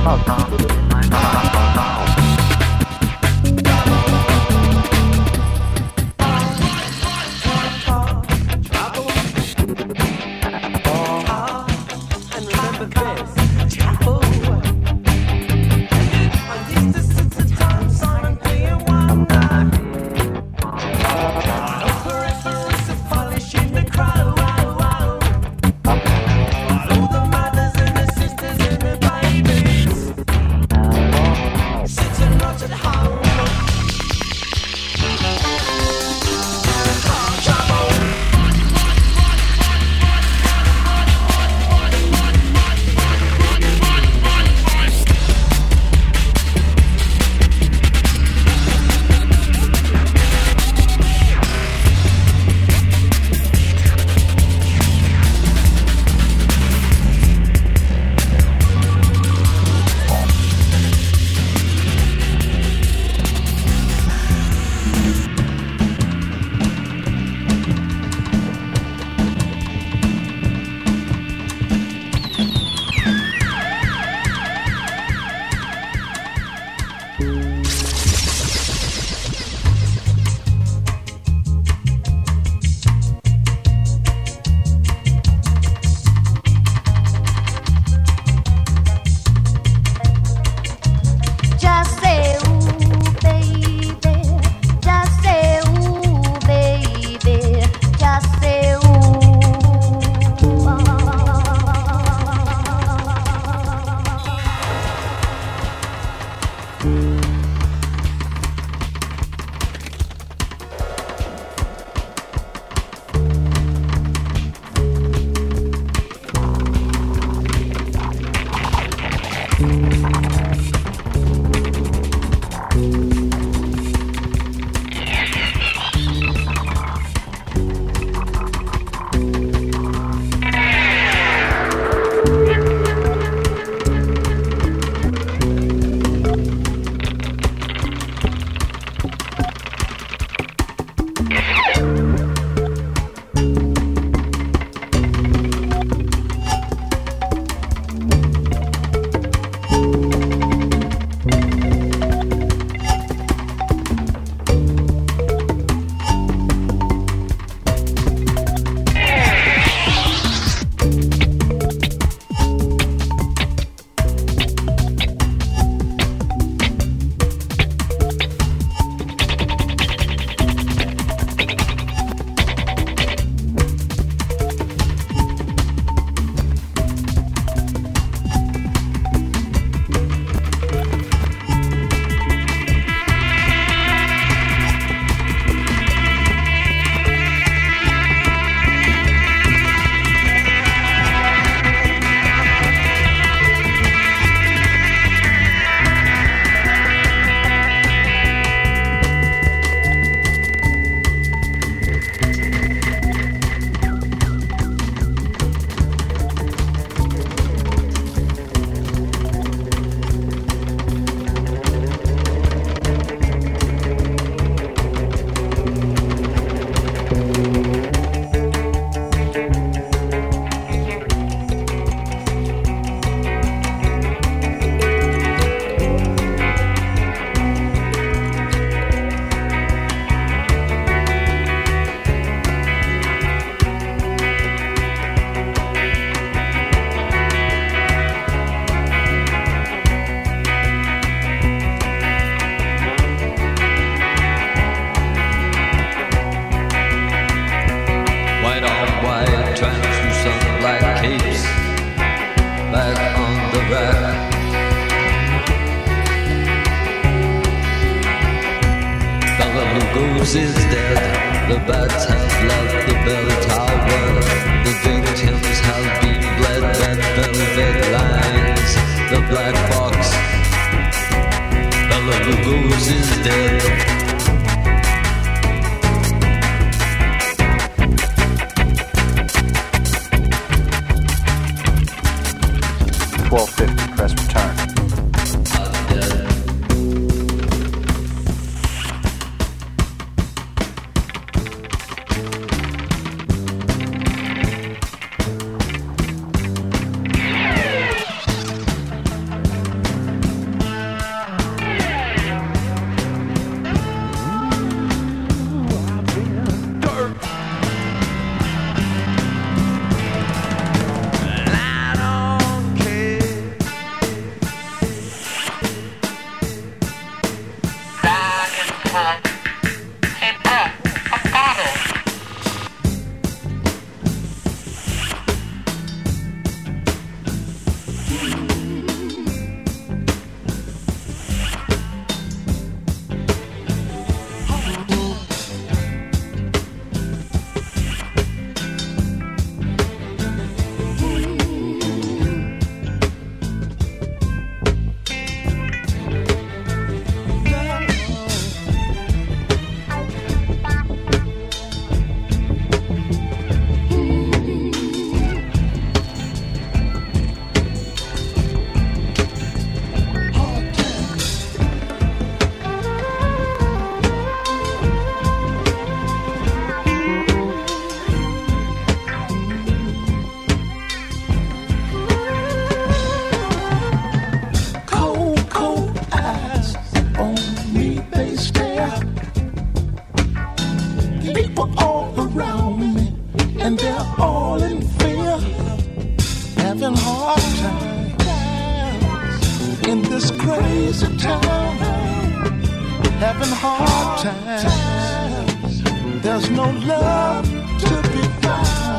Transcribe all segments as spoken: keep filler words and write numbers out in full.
Rose is dead, the bats have left the bell tower, the victims have been bled, red velvet lines, the black box, Bella Lugosi is dead. twelve fifty, press return. in this crazy town, having hard times. There's no love to be found.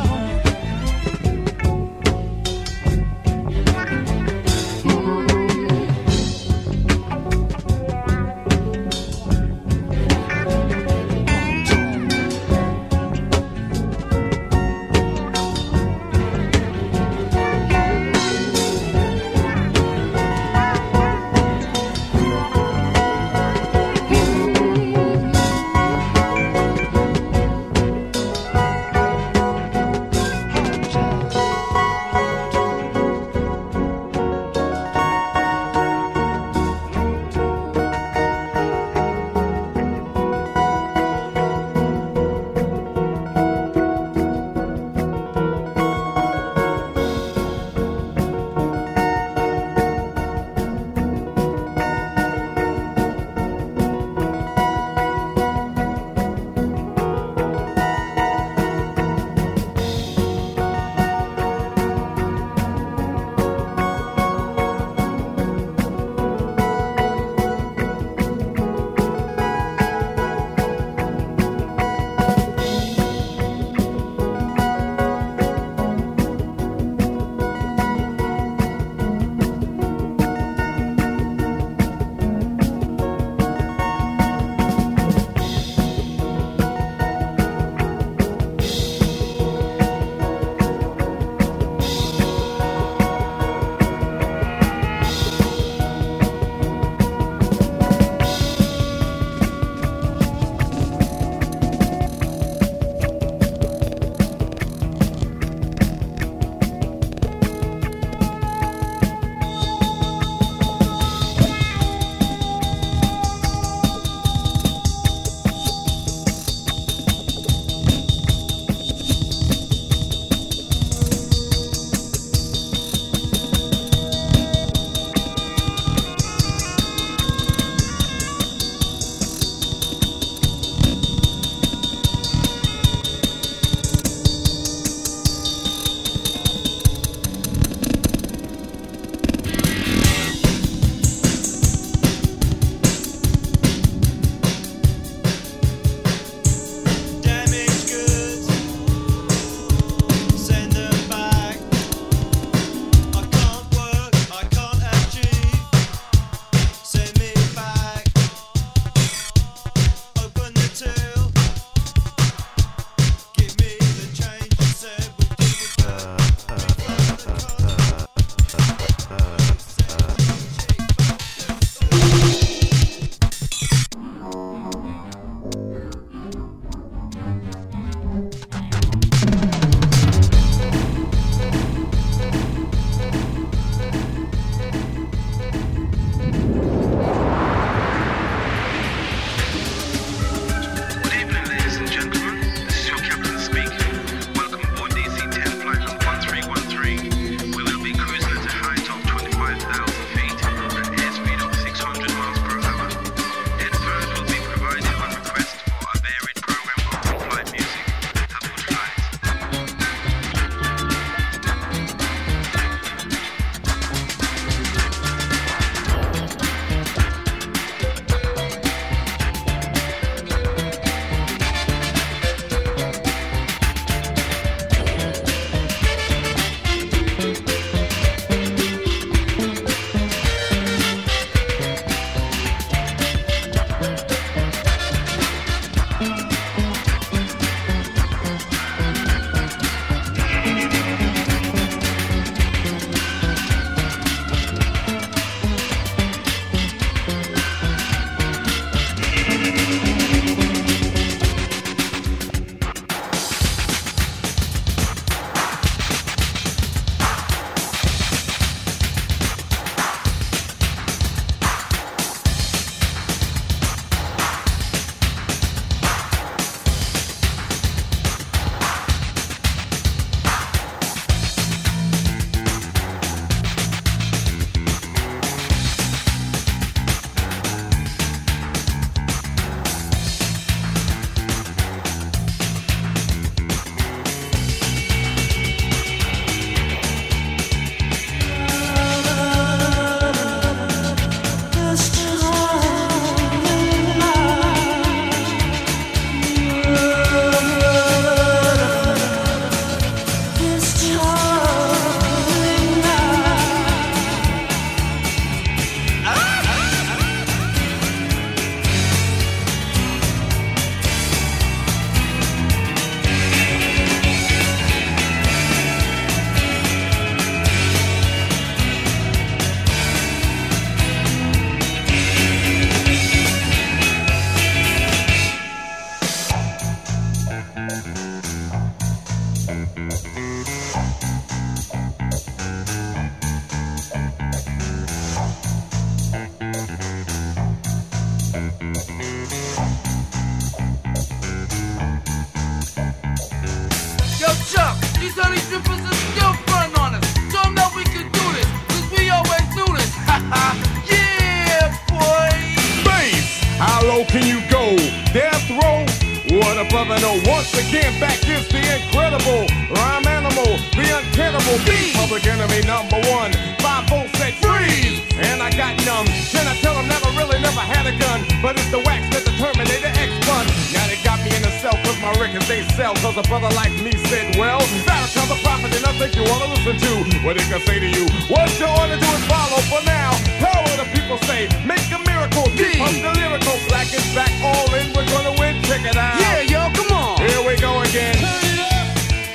honey drippers are still front on us. Show them that we can do this, cause we always do this. Haha, yeah, boy. Bass, how low can you go? Death row? What a brother know. Once again, back is the incredible rhyme animal, the untenable beat. Public enemy number one. Five volts said freeze, and I got numb. Then I tell them never really never had a gun, but it's the wax that the Terminator X spun. Now they got me in the cell cause my records they sell. Cause a brother like me said, well, Farrakhan's a prophet and I think you wanna listen to what they can say to you. What you ought to do is follow for now. How will the people say? Make a miracle. Keep up the lyrical. Black is back, all in. We're gonna win. Check it out. Yeah, yo, come on. Here we go again. Turn it up.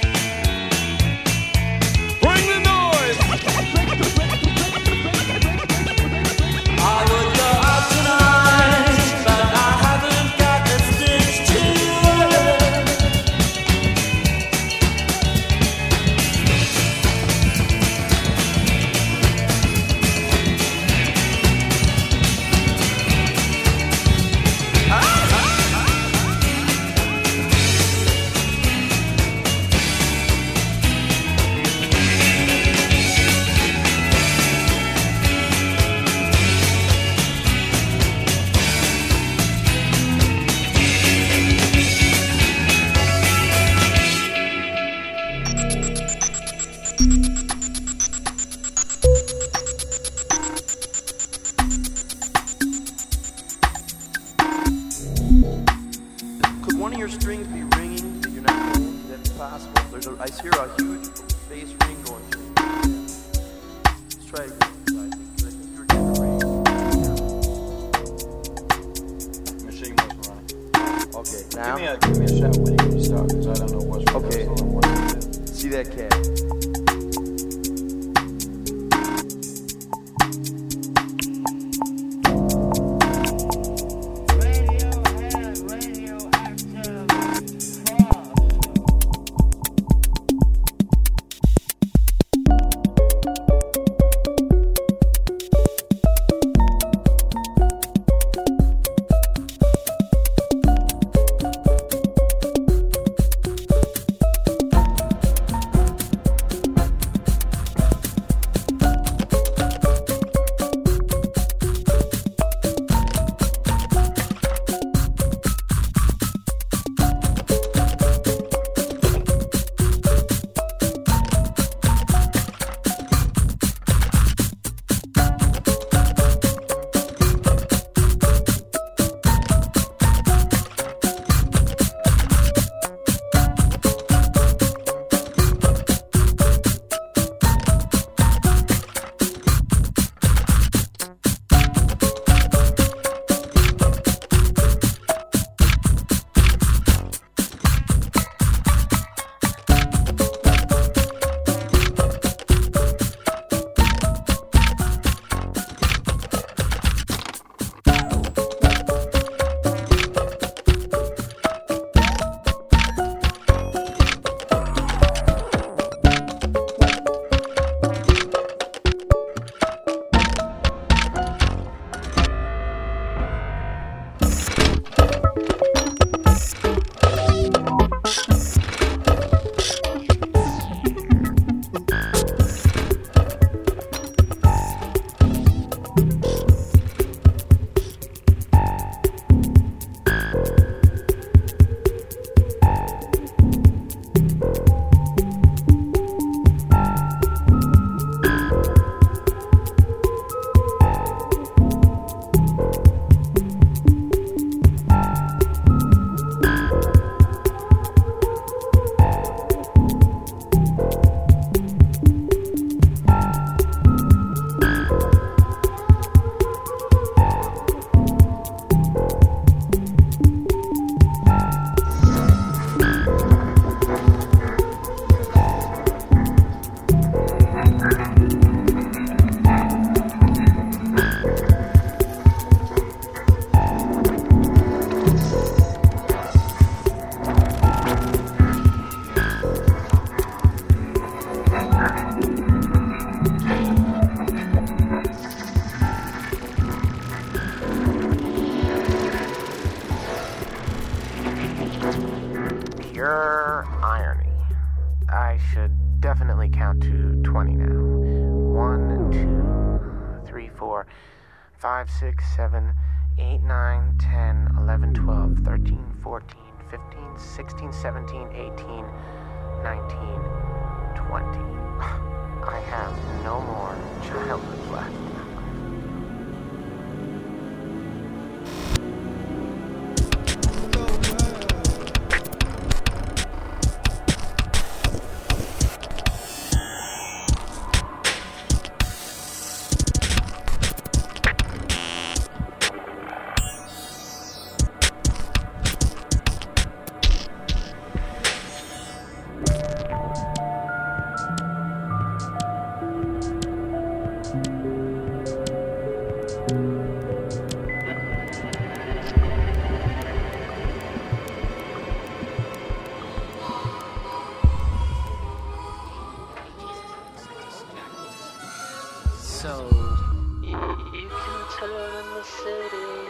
Bring the noise. I would go out tonight, but I haven't got the sticks to it. Could one of your strings be ringing that you're not playing? Is that possible? There's a, I hear a huge bass ring going through. Let's try it again. I think, I think you're getting the ring. Machine was running. Okay, Give now. me a, give me a shout when you start, because I don't know what's Okay. what's going on. See that cat? I should definitely count to twenty now. One, two, three, four, five, six, seven, eight, nine, ten, eleven, twelve, thirteen, fourteen, fifteen, sixteen, seventeen, eighteen, nineteen, twenty. I have no more childhood left. So, you can turn the city.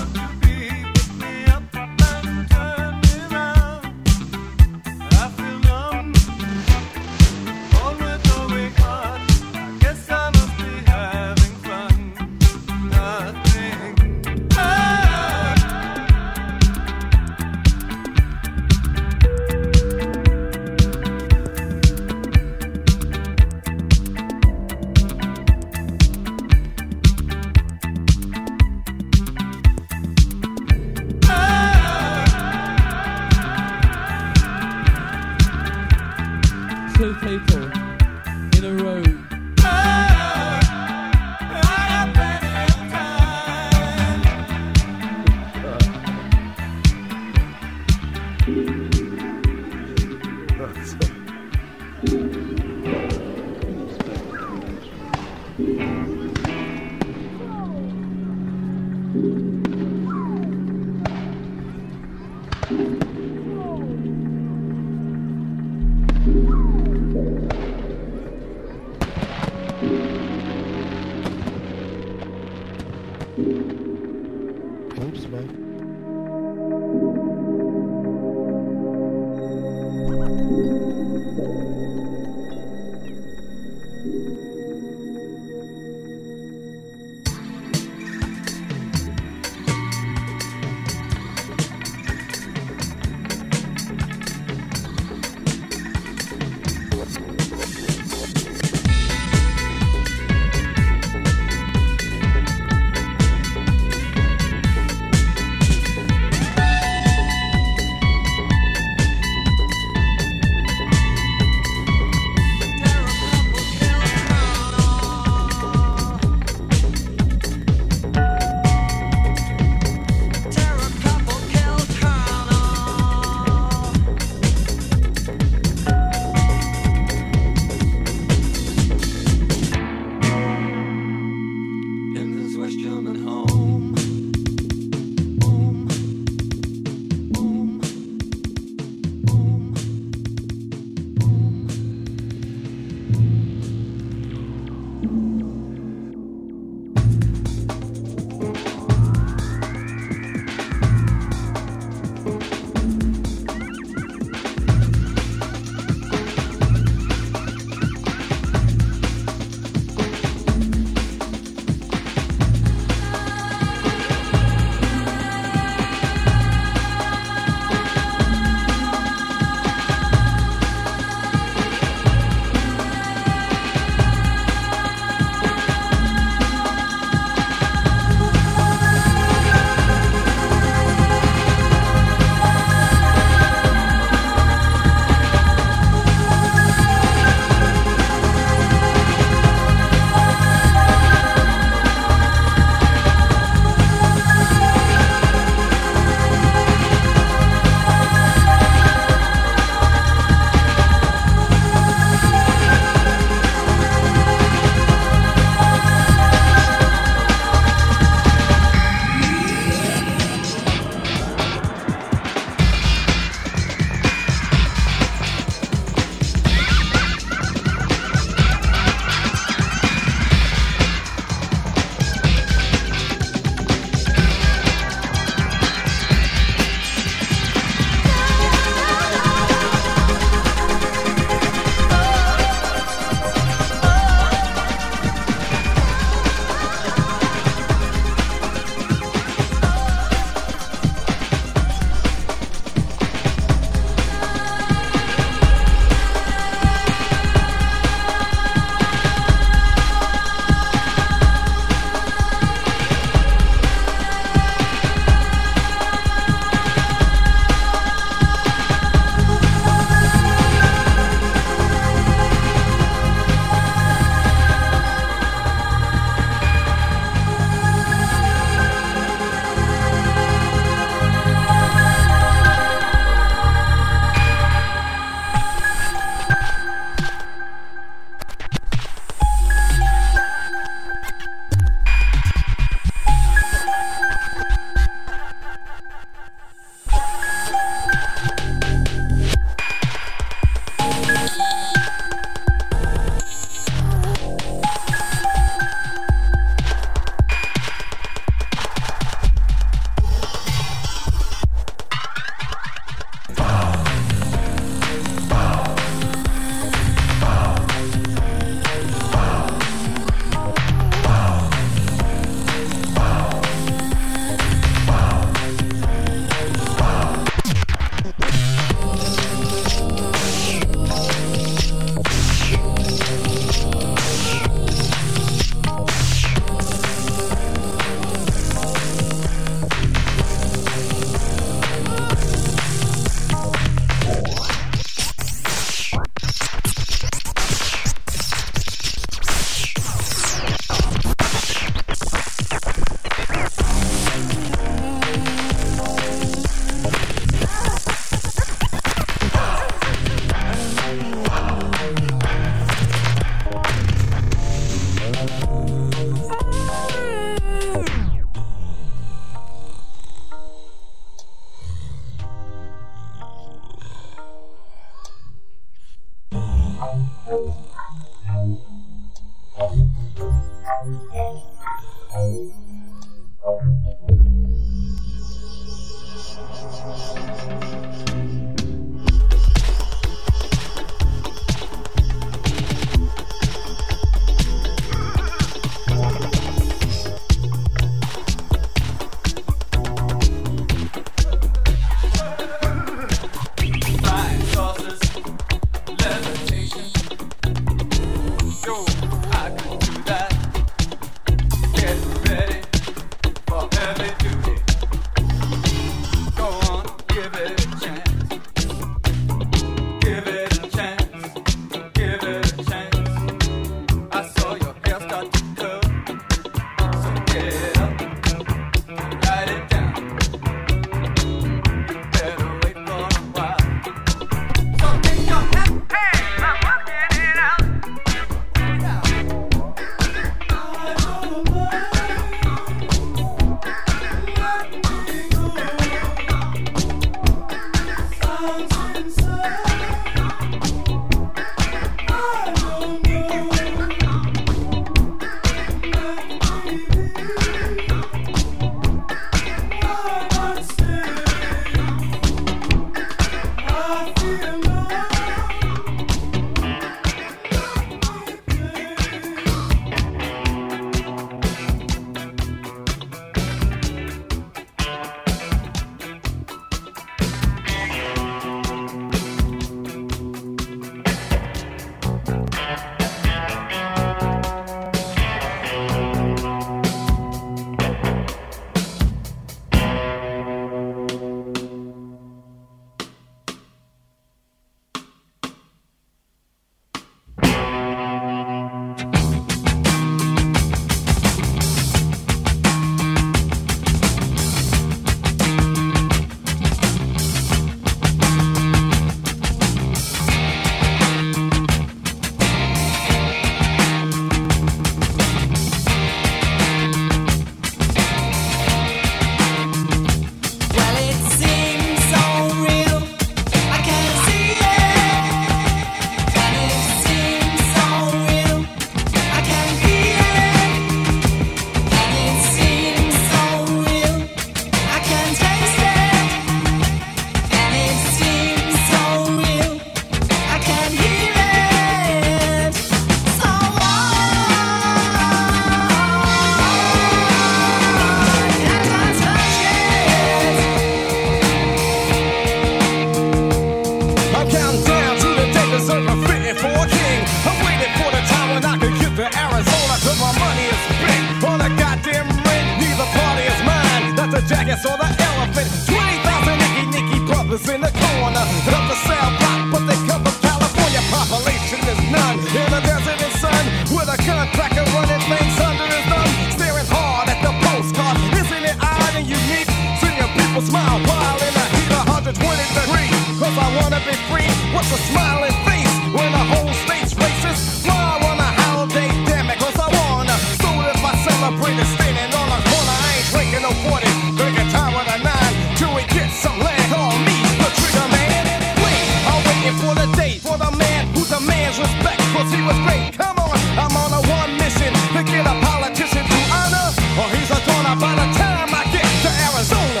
jacket, saw the elephant. twenty thousand Nicky Nicky brothers in the corner. Love the cell block, but they come from California. Population is none. In the desert and sun, with a gun cracker running things under his thumb. Staring hard at the postcard. Isn't it odd and unique? Seeing people smile while in the heat of one hundred twenty degrees. Cause I wanna be free. What's a smiling face when the whole state's racist? Why I wanna holiday, damn it, cause I wanna. So if I celebrate it standing on a corner, I ain't drinking no forty. Drinking time with a nine till we get some land. Call me the trigger man. Wait, I'm waiting for the date for the man who demands respect, cause he was great. Come on, I'm on a one mission to get a politician to honor, or he's a goner by the time I get to Arizona.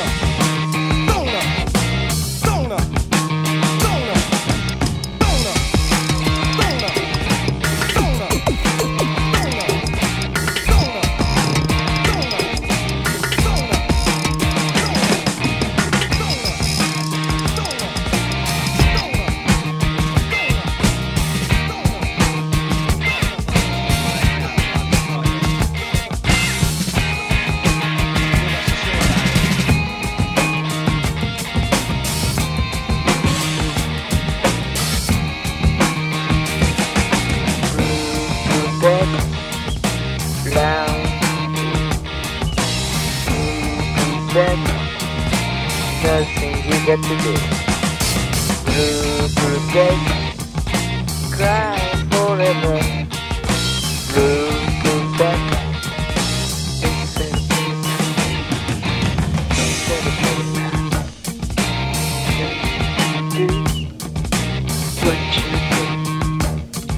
Dona, Dona, Dona, Dona, Dona, Dona, Nothing you got to do. Blue, blue day, cry forever. Blue, blue day, it's a do what you do.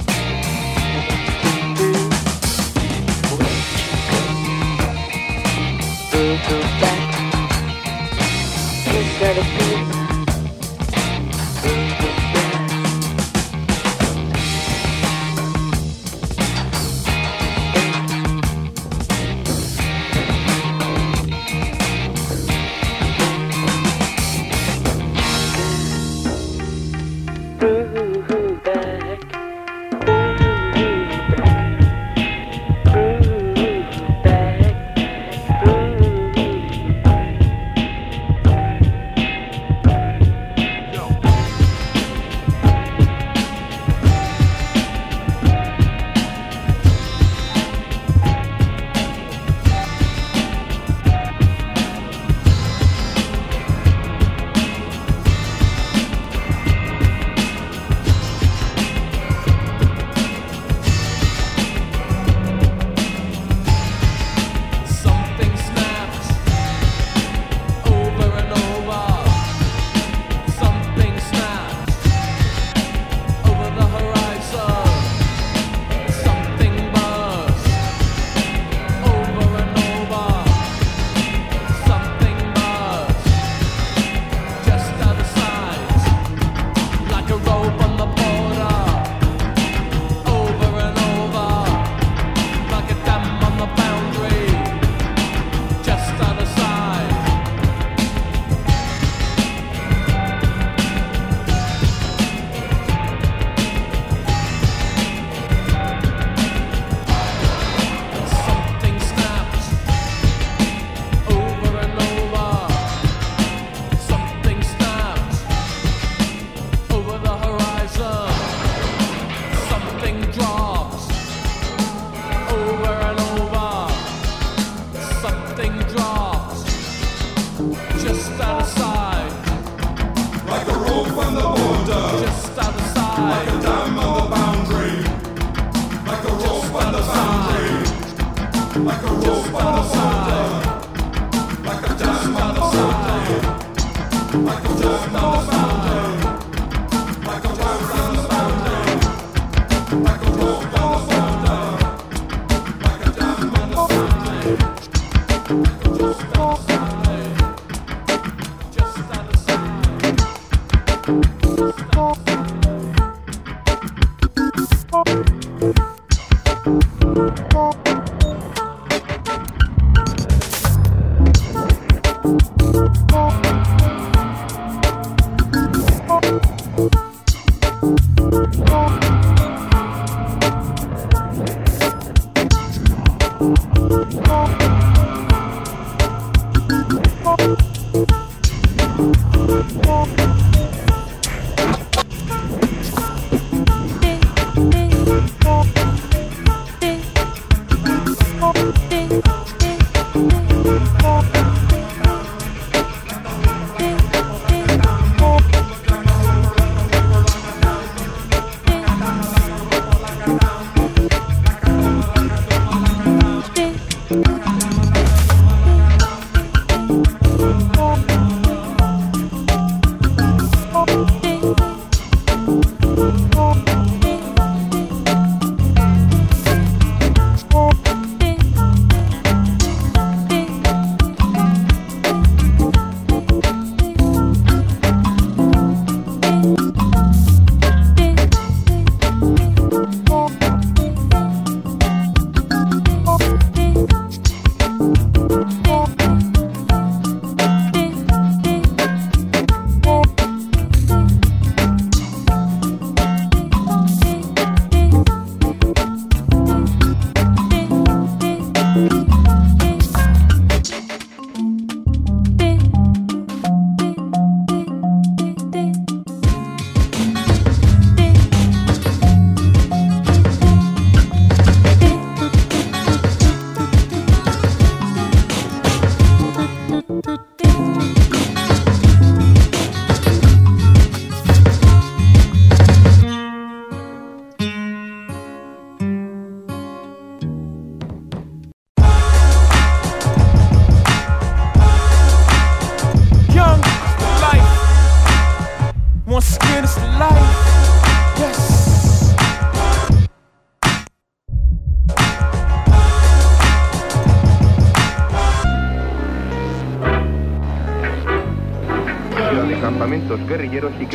Campamentos guerrilleros y que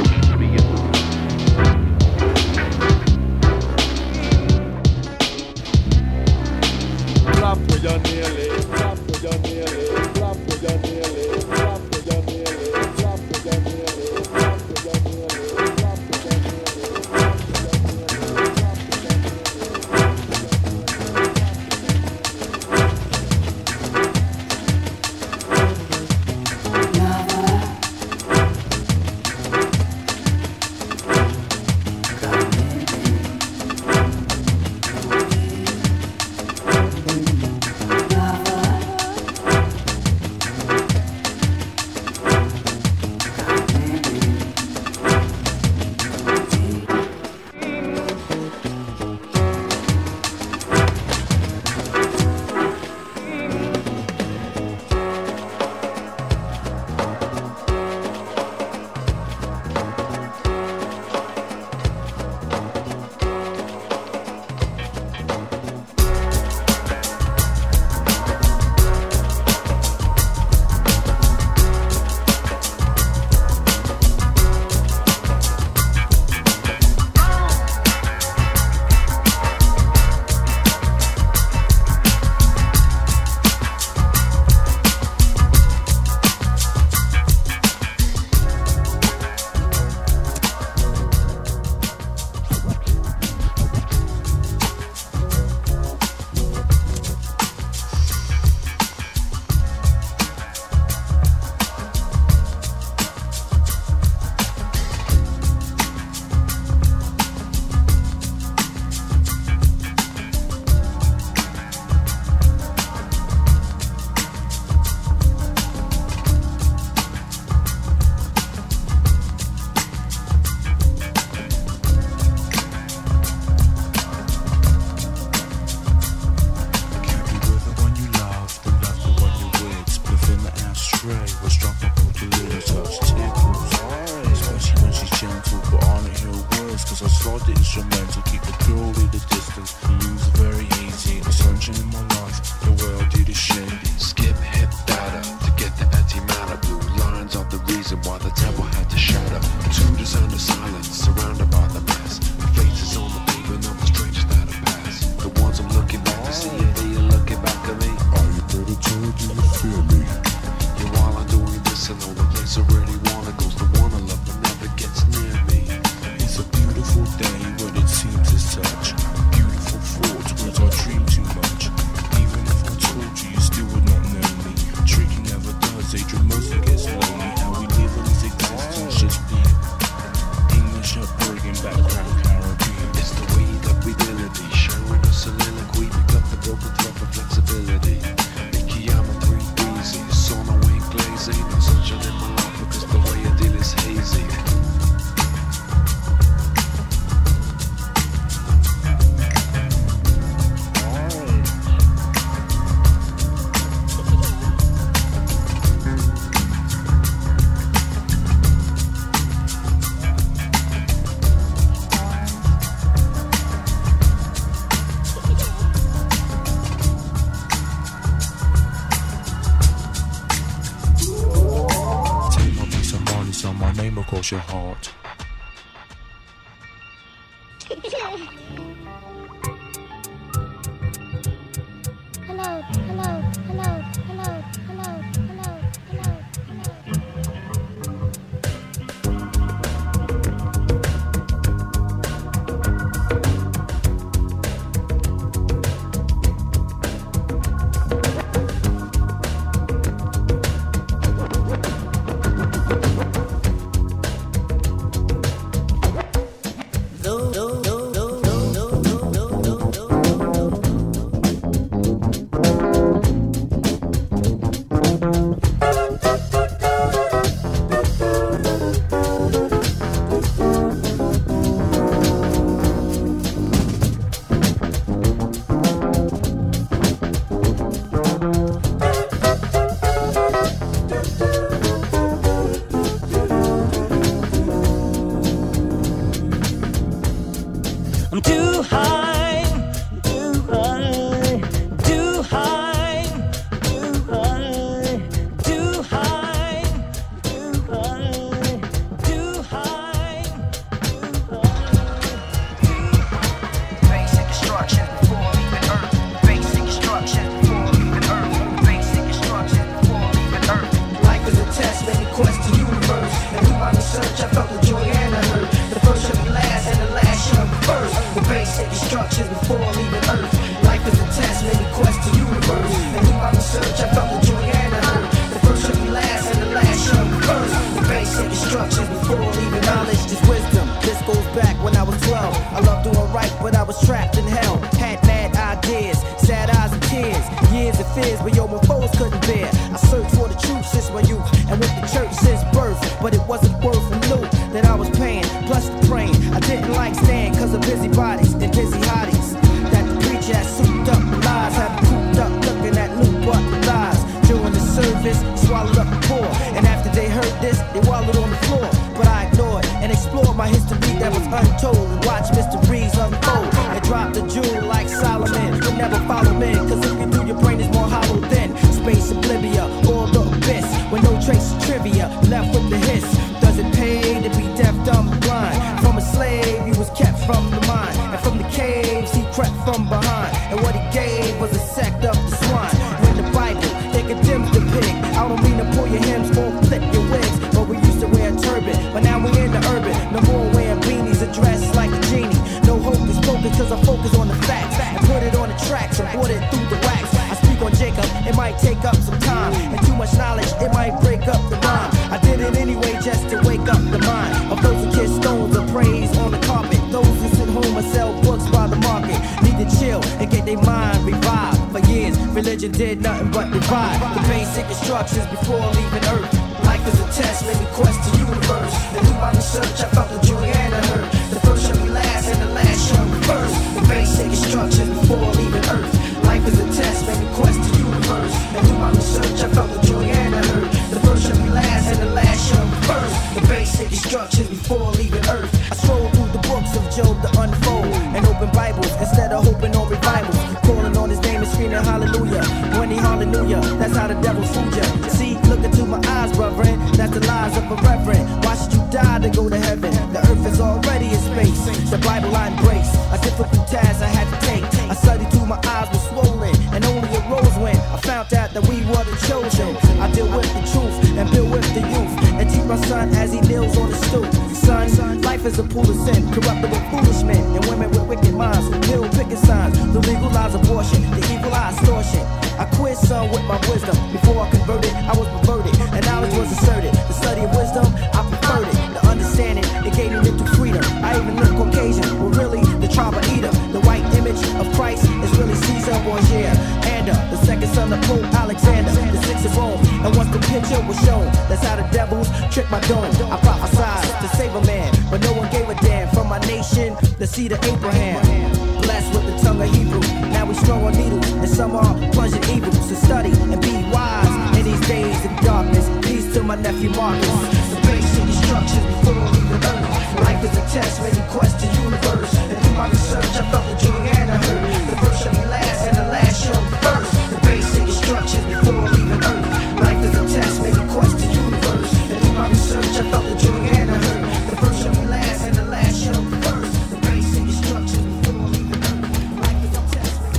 gentle, but I don't hear words, cause I slide the instrumental, keep the girl at a distance, lose very easy, the sunshine in my life, the way I do the shit. Skip hip data to get the antimatter. Blue lines are the reason why the temple had to shatter. To the sound of silence, surrounded by the mass. Faces on the pavement of the strangers that have passed. The ones I'm looking back to see if they are looking back at me. Are you better told you to feel me? Yeah, while I'm doing this, I know the place I really wanna go's the one I love but never gets near me. It's a beautiful day when it seems as such. Beautiful thoughts, words I dream too much. Even if I told you, you still would not know me. Tricky never does, Adrian mostly gets lonely. How we live in this existence, just be English upbringing, background Caribbean. It's the way that we melody, sharing a soliloquy. Pick up the broken thread for flexibility. Mickey, I'm a three breezy. The sun I ain't glazing. No sunshine in my life because the way I deal is hazy. Across your heart. Hello, hello, hello, hello, hello, hello, hello, did nothing but divide the basic instructions before leaving Earth. Life is a test, made me question the universe. And through my research, I felt the joy and the hurt. The first shall be last, and the last shall be first. The basic instructions before leaving Earth. Life is a test, made me question the universe. And through my research, I felt the joy and the hurt. The first shall be last, and the last shall be first. The basic instructions before before leaving earth. I stroll through the books of Job to unfold and open Bibles instead of hoping on revivals. Calling on his name and screaming hallelujah. When he hallelujah, that's how the devil fooled ya. See, look into my eyes, brethren, that's the lies of a reverend. Why should you die to go to heaven? The earth is already in space. The Bible I embrace, a difficult task I had to take. I studied till my eyes were swollen and only arose when I found out that we were the chosen. I deal with the truth and build with the youth and teach my son as he kneels on the stoop. Son, life is a pool of sin, corruptible foolish men and women with wicked minds who kill picket signs, the legalized abortion, the evil eye extortion. I quit son with my wisdom. Before I converted, I was perverted, and knowledge was asserted. The study of wisdom, I preferred it. The understanding, it gave me mental freedom. I even look Caucasian, well really the tribe of Edom. The white image of Christ is really Caesar Borgia. And uh, the second son of Pope Alexander, the sixth of Rome. And once the picture was shown, that's how the devils tricked my dome. I prophesied to save a man, but no one gave a damn. From my nation, the seed of Abraham. Blessed with the tongue of Hebrew. Now we strong on needles, and some are plunging evil. So study and be wise in these days of darkness. Peace to my nephew Marcus. The basic instructions before leaving earth. Life is a test, many question universe. And through my research, I felt the Juliana hurt. The first shall be last, and the last shall be first. The basic instructions before leaving earth. Life is a test, many question universe. And through my research, I felt the Juliana hurt. The first shall be last, and the last shall be first. The basic instructions before leaving earth. Life is a test, many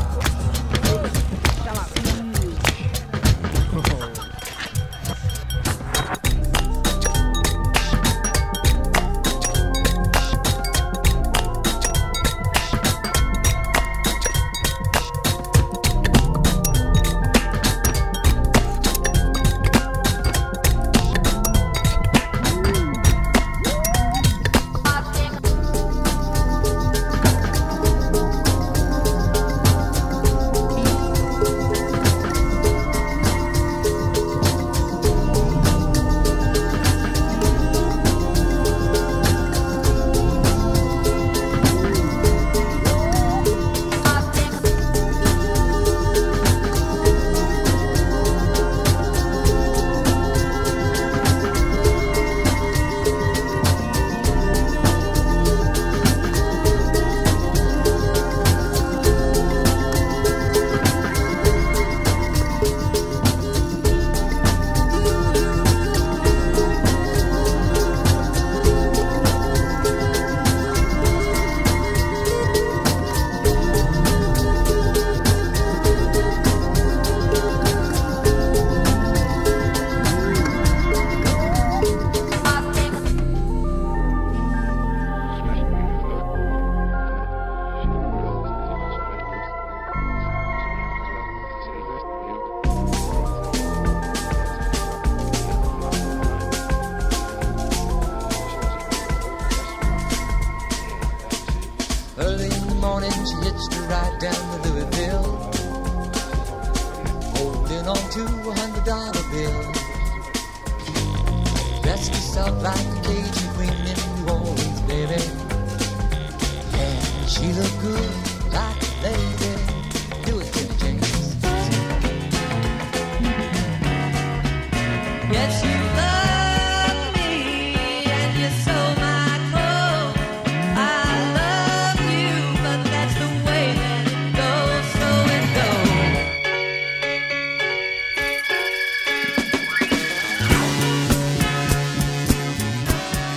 Early in the morning, she hitched a ride down to Louisville, holding on to a hundred dollar bill. Dressed herself like a Cajun queen in New Orleans, baby. And she looked good like a lady. Do it, Jimmy James. Yes, you love me and you sold my clothes. I love you, but that's the way that it goes, so it goes.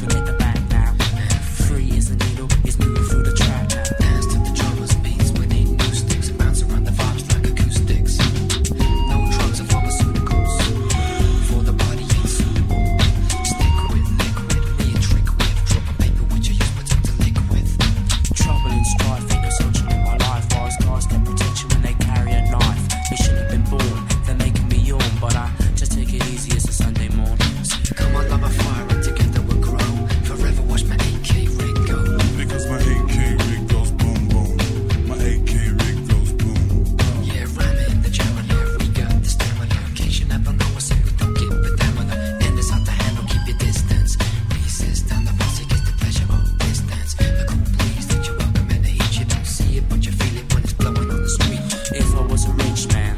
forget the back now. Free as the needle is moving through the track now. Dance to the drummers, beats with eight new sticks. Bounce around the vibes like acoustics. No drugs or pharmaceuticals. For the body ain't suitable. Stick with liquid, me a trick with. Drop a paper with your use, but to lick with. Trouble and strife ain't essential in my life. Wise guys get protection when they carry a knife. They shouldn't have been born, they're making me yawn. But I just take it easy, it's a Sunday morning. Come on, love a fire and together we'll grow. Forever watch my A K rig go. Because my A K rig goes boom boom. My A K rig goes boom. Yeah, ram it in the jammer, we got the stamina. In case you never know, I say we don't give a damn. And it's out the handle, keep your distance. Resist on the music is the pleasure of distance. A cool breeze that you welcome and the heat. You don't see it, but you feel it when it's blowing on the street. If I was a rich man,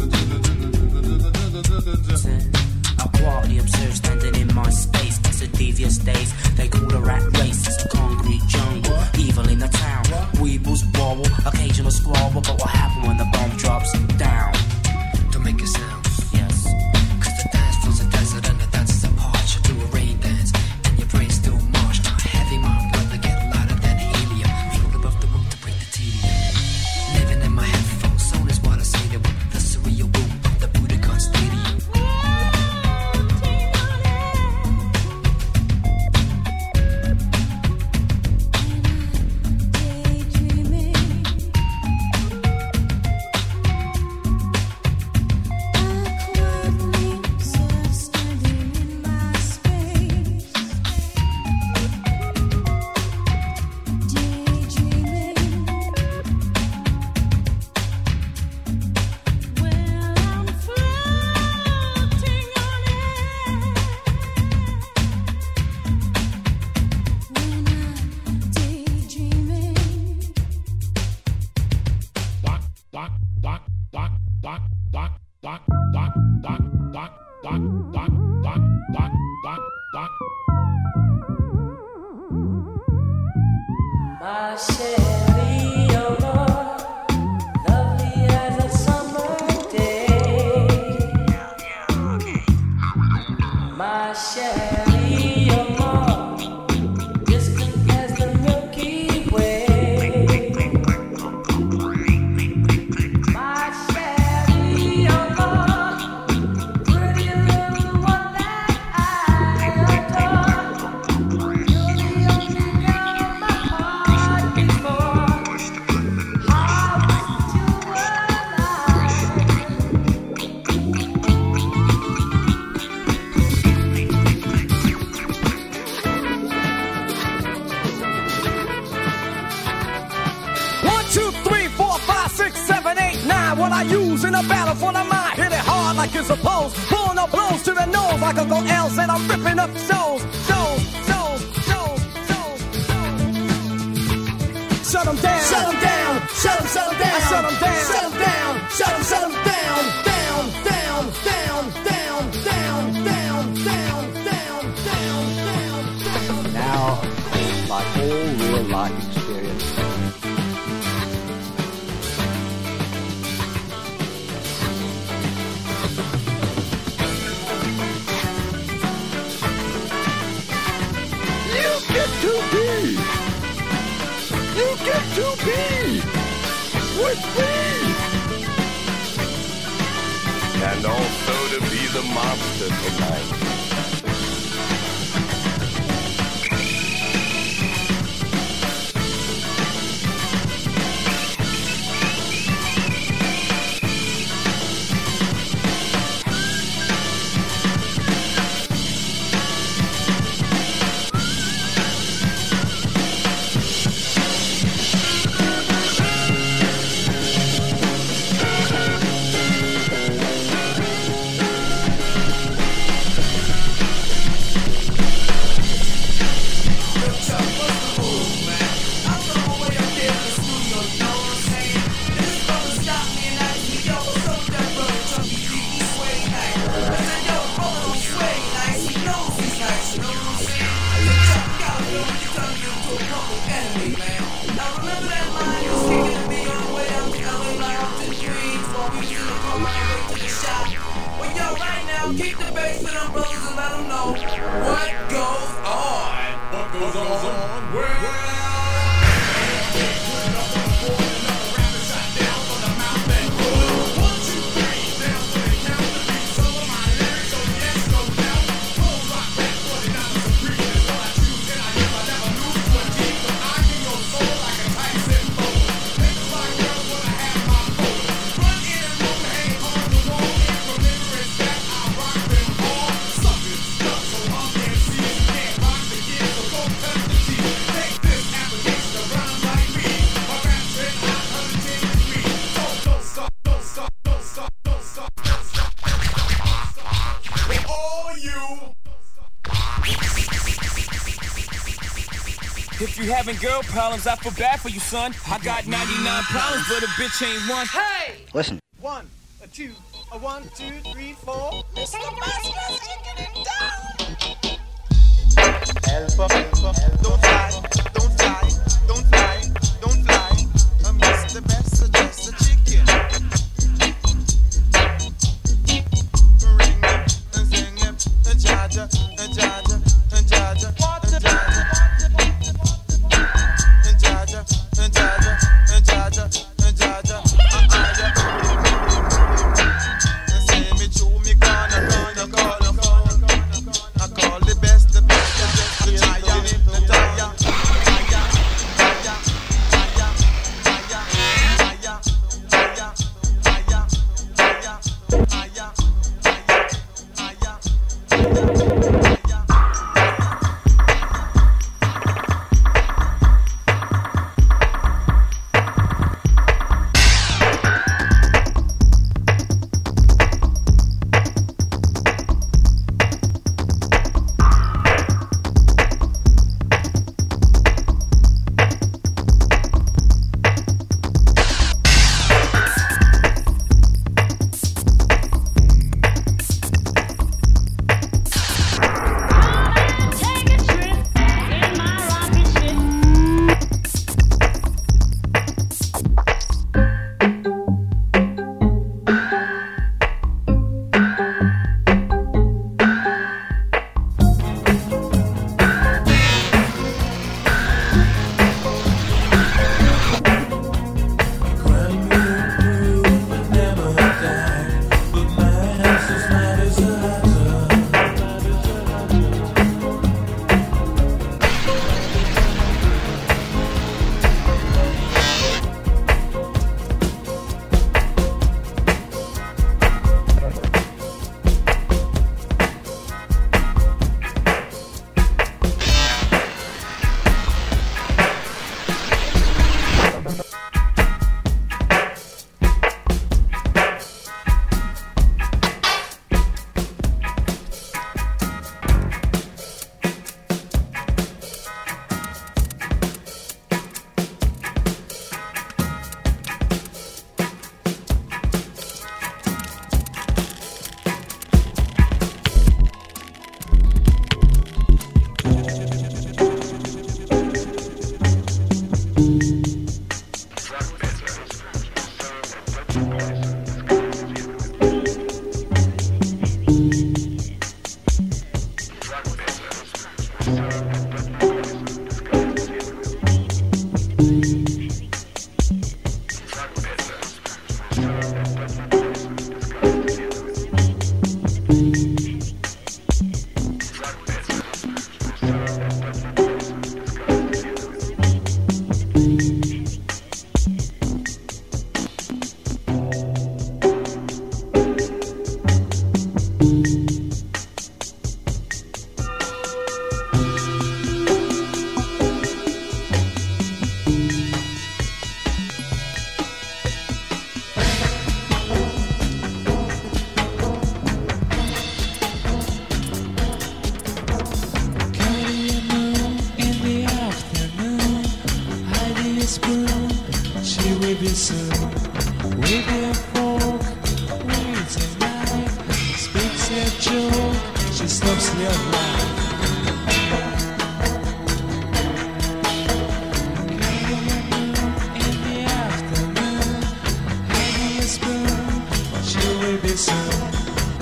I'll quietly observe standing in my space. That's a devious days. They call the rat race. It's a concrete jungle. Evil in the town. Weebles wobble. Occasional squabble. But what happened when the bomb drops down? Don't make a sound. Yes. Cause the dance floor's a desert and the dancers apart. You do a rain dance and your brain still march. Not heavy, my brother, get lighter than helium. Float above the room to break the tedium. Living in my headphones, zone is what I say to the surreal boom of the Budokan Stadium. My Shelly, oh Lord, lovely as a summer day. My Shelly, oh Lord, distant as the Milky Way. My Shelly, oh Lord, pretty little one that I adore. You're the only girl my heart beats for. How wish you were One, two, three, four, five, six, seven, eight, nine. What I use in a battle for the mind. Hit it hard like it's supposed. Pulling up blows to the nose like Uncle L said. I'm ripping up shows, shows, shows, shows, shows, shows. Shut 'em down, shut 'em down, shut 'em, shut 'em down, shut 'em down, shut 'em down, shut 'em, shut 'em down, down, down, down, down, down, down, down, down, down, down. Now, like all real life experience, You get to be. You get to be with me. And also to be the monster tonight. Keep the bass with them brothers and let them know what goes on. If you having girl problems, I feel bad for you, son. I got ninety-nine problems, but a bitch ain't one. Hey! Listen. One, a two, a one, two, three, four. Mister Basker's kicking it down. Help, help, help. Don't fly, don't fly, don't fly, don't fly. Uh, Mister Best, just a chicken. Ring it, and sing it, and jaja, and jaja, and jaja, and jaja.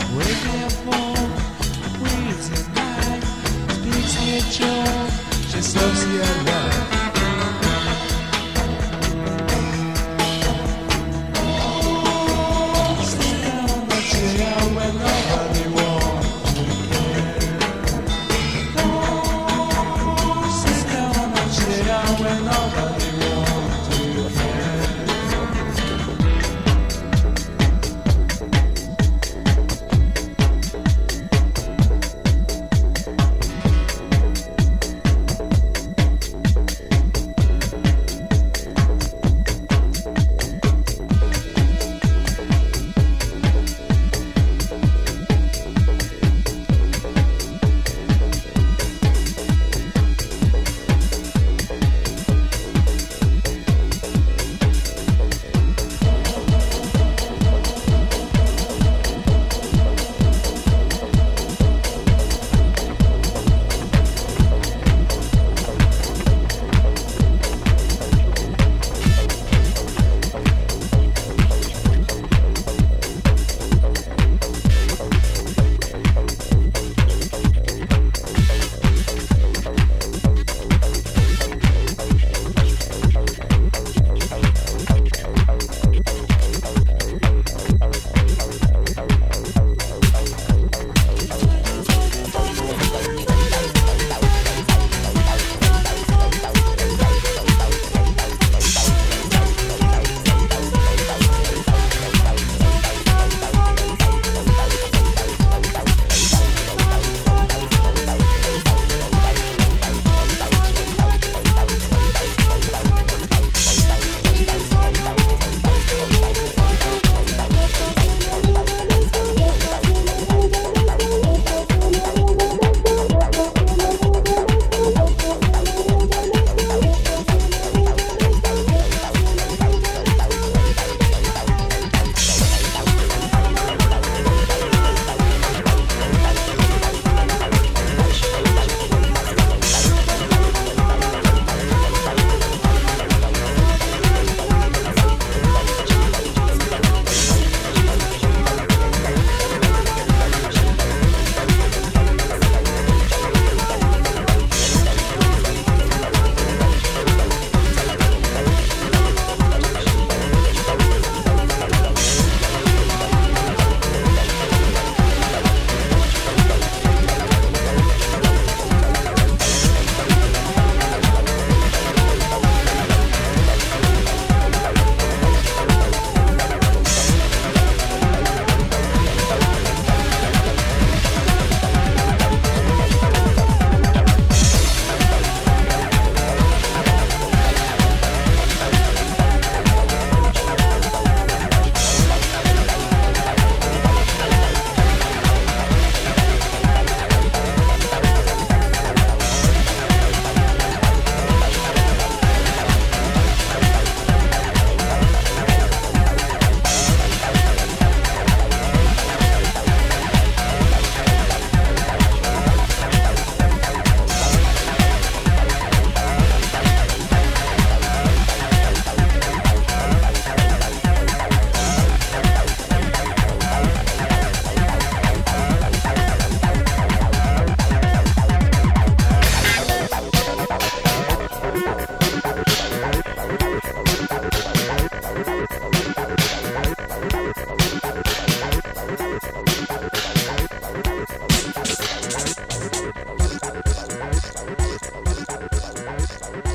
Just socialite. Stand on the chair when nobody wants to care. Sit down on the chair when nobody wants to care.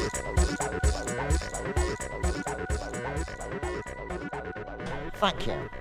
Thank you.